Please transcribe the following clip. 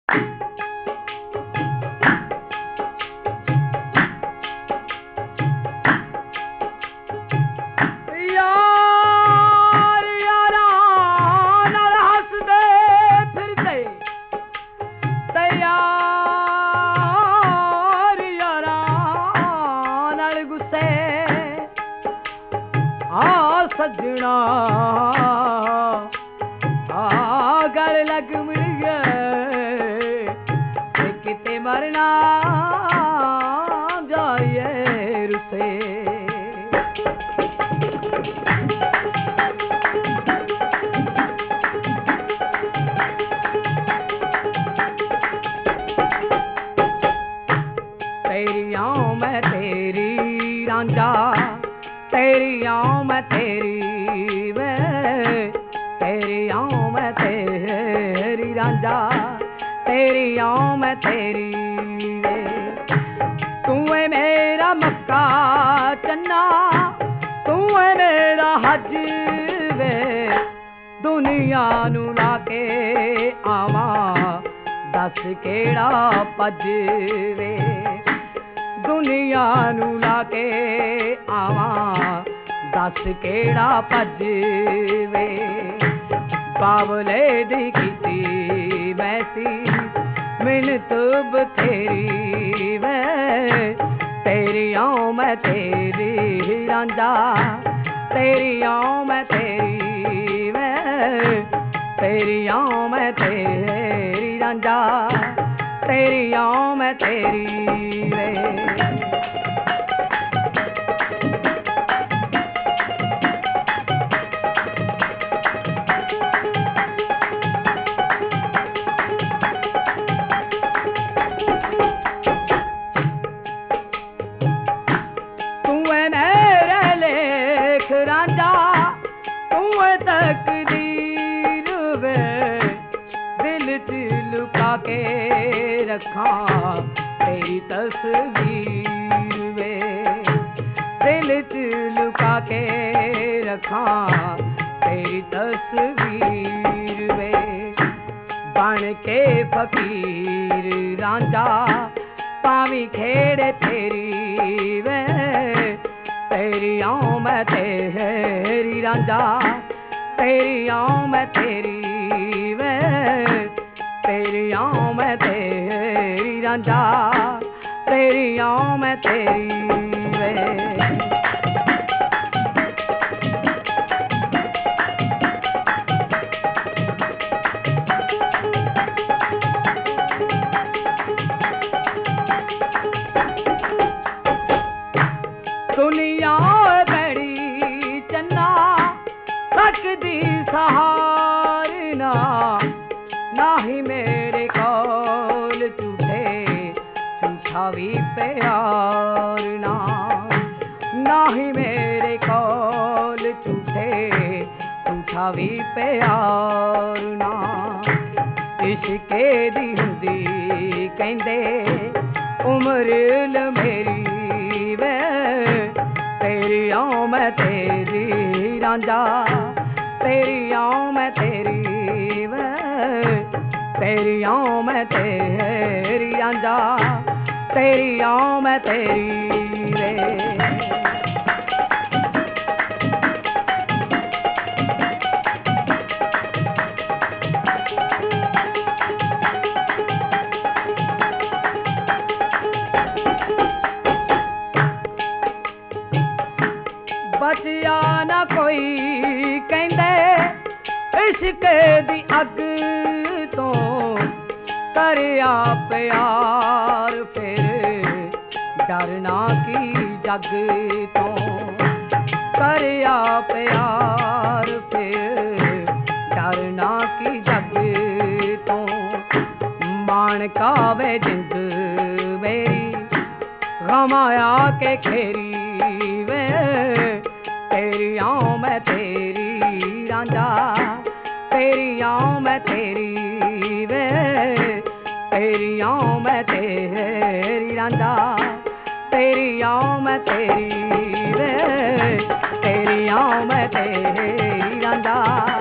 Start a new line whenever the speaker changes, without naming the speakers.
सजना गल लग मिल गए किते मरना जाइए रुसे तेरी आऊं मैं तेरी रांझा तेरी आऊं मैं तेरी वे तेरी आऊं मैं तेरी रांझा तेरी आऊं मैं तेरी वे तू है मेरा मक्का चन्ना तू है मेरा हज वे दुनिया नू लाके आवा दस केड़ा पज वे दुनिया नू लाके आवा दस केड़ा भज वे बावले दी कीती मैसी मिन्नत बथेरी वे तेरी आऊं मैं तेरी रांझा तेरी आऊं मैं तेरी वे तेरी आऊं मैं तेरी रांझा तेरी आऊं मैं तेरी वे तकदीर वे दिल च लुका के रखा तेरी तस्वीर वे दिल च लुका के रखा तेरी तस्वीर वे बन के फकीर रांझा पावी खेड़े तेरी वे तेरी आऊं मैं तेरी रांझा तेरी आऊं मैं तेरी वे तेरी आऊं मैं तेरी रांझा तेरी आऊं मैं तेरी वे दुनिया बड़ी चन्ना सकदी सहारना नाही मेरे कोल झूठे झूठा भी प्यार ना नाही मेरे कोल झूठे झूठा भी प्यार ना इश्के दी हुंदी कहंदे उम्र मेरी वे तेरी आऊं मैं तेरी रांझा तेरी आऊं मैं तेरी वे तेरी आऊं मैं तेरी रांझा तेरी आऊं मैं तेरी वे बचिया ना कोई कहंदे इश्क दी अग तो करिया प्यार फिर डरना की जग तो करिया प्यार फिर डरना की जग तो मान का वे जिंद मेरी गमाया के खेरी वे तेरी आऊं मैं तेरी रांझा तेरी आऊं मैं तेरी वे तेरी आऊं मैं तेरी रांझा तेरी आऊं मैं तेरी वे तेरी आऊं मैं तेरी रांझा